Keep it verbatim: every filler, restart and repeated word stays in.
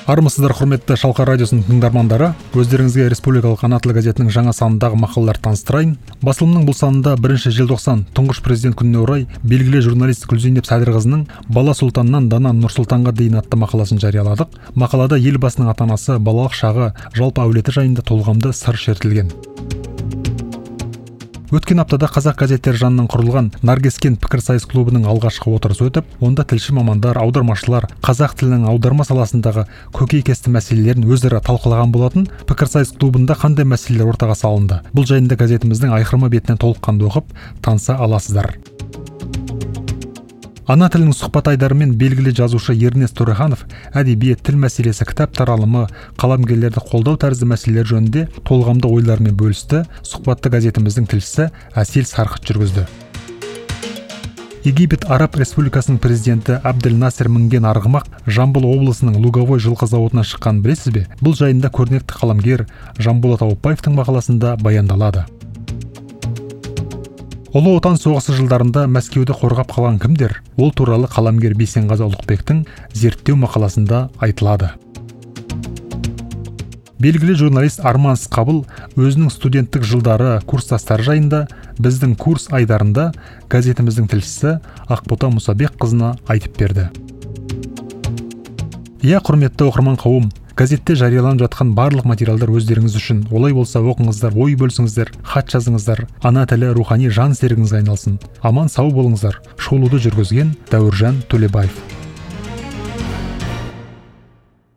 Армысыздар, құрметті Шалқар радиосының тыңдармандары. Өздеріңізге Республикалық ана тілі газетінің жаңа санындағы мақалалар таныстырайын. Басылымның бұл санында бірінші желтоқсан тұңғыш президент күніне орай белгілі журналист Гүлзейнеп Садырқызының Бала Сұлтаннан Дана Нұрсұлтанға дейін атты мақаласын жарияладық. Мақалада елбасының ата-анасы, балалық шағы, жалпы әулеті жайында толғамды сыр шертілген. Өткен аптада қазақ газеттері жанынан құрылған Наркескен пікірсайыс клубының алғашқы отырысы өтіп, онда тілші мамандар, аудармашылар қазақ тілінің аударма саласындағы көкейкесті мәселелерін өзара талқылаған болатын. Пікірсайыс клубында қандай мәселелер ортаға салынды? Бұл жайында газетіміздің айқырма бетінен толыққанды оқып, таныса аласыздар. Ана тілінің сұхбат айдарымен белгілі жазушы Ернест Төреханов әдебиет, тіл мәселесі, кітап таралымы, қаламгерлерді қолдау тәрізді мәселелер жөнінде толғамды ойлармен бөлісті. Сұхбатты газетіміздің тілшісі Әсел Сарқыт жүргізді. Египет Араб Республикасының президенті Абдель Насер мінген арғымақ Жамбыл облысының Луговой жылқы зауытынан шыққан білесіз бе? Бұл жайында көрнекті қаламгер Жанболат Аупбаевтың мақаласында баяндалады. Ұлы отан соғысы жылдарында Мәскеуді қорғап қалған кімдер? Ол туралы қаламгер Бейсенғазы Ұлықбектің зерттеу мақаласында айтылады. Белгілі журналист Арман Сқабыл өзінің студенттік жылдары, курстастары жайында біздің курс айдарында газетіміздің тілшісі Ақбота Мұсабекқызына айтып берді. Иә, құрметті оқырман қауым, газетте жарияланып жатқан барлық материалдар өздеріңіз үшін. Олай болса оқыңыздар, ой бөлісіңіздер, хат жазыңыздар. Ана тілі рухани жан серігіңіз айналсын. Аман сау болыңыздар. Шолуды жүргізген Дәуіржан Төлебаев.